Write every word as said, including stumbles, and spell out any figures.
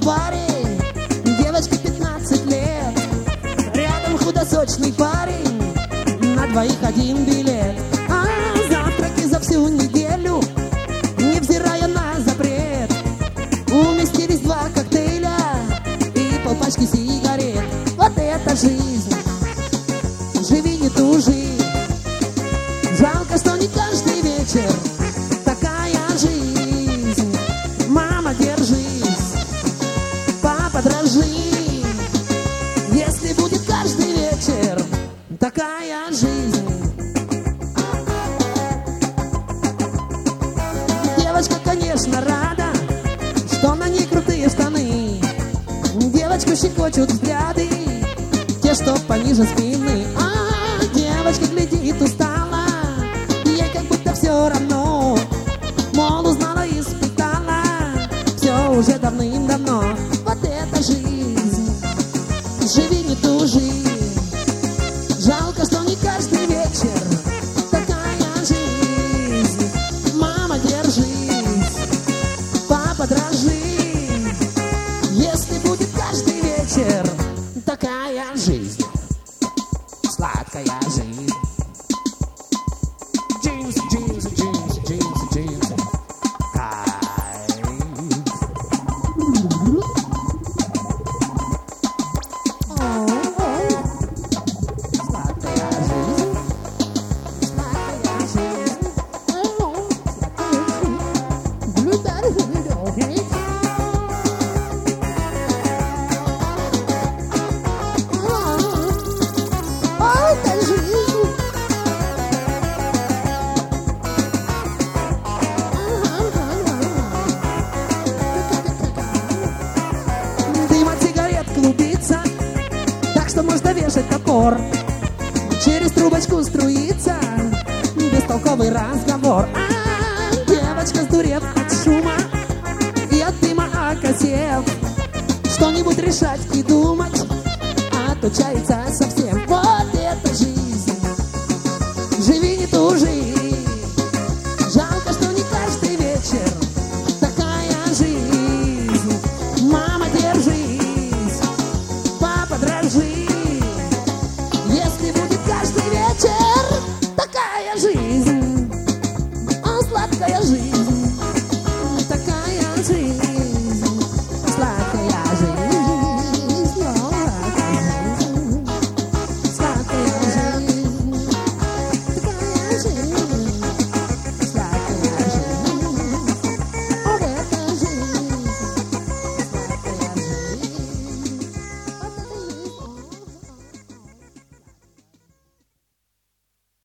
парень, девочке пятнадцать лет. Рядом худосочный парень, на двоих один билет. А завтраки за всю неделю, невзирая на запрет, уместились два коктейля и полпачки сигарет. Вот это жизнь, живи не тужи. Жалко, что не каждый вечер такая жизнь. Мама, держись, папа, дрожи. Если будет каждый вечер такая жизнь. Девочка, конечно, рада, что на ней крутые штаны. Девочку щекочут взгляды, те, что пониже спины. А девочка глядит устала, ей как будто все равно. Мол, узнала и испытала все уже давным-давно. Вот это жизнь, живи не тужи. Жалко, что не каждый вечер такая жизнь. Мама, держись, папа, дрожи. Если будет каждый вечер такая жизнь, сладкая жизнь. Джинсы, джинсы, джинсы, джинсы, джинсы. Кайф. Сладкая жизнь, сладкая жизнь. Sladкая жизнь. Дым от сигарет клубится, так что можно вешать топор. Через трубочку струится бестолковый разговор. А девочка, сдурев от шума и от дыма окосев, что-нибудь решать и думать, отучается совсем.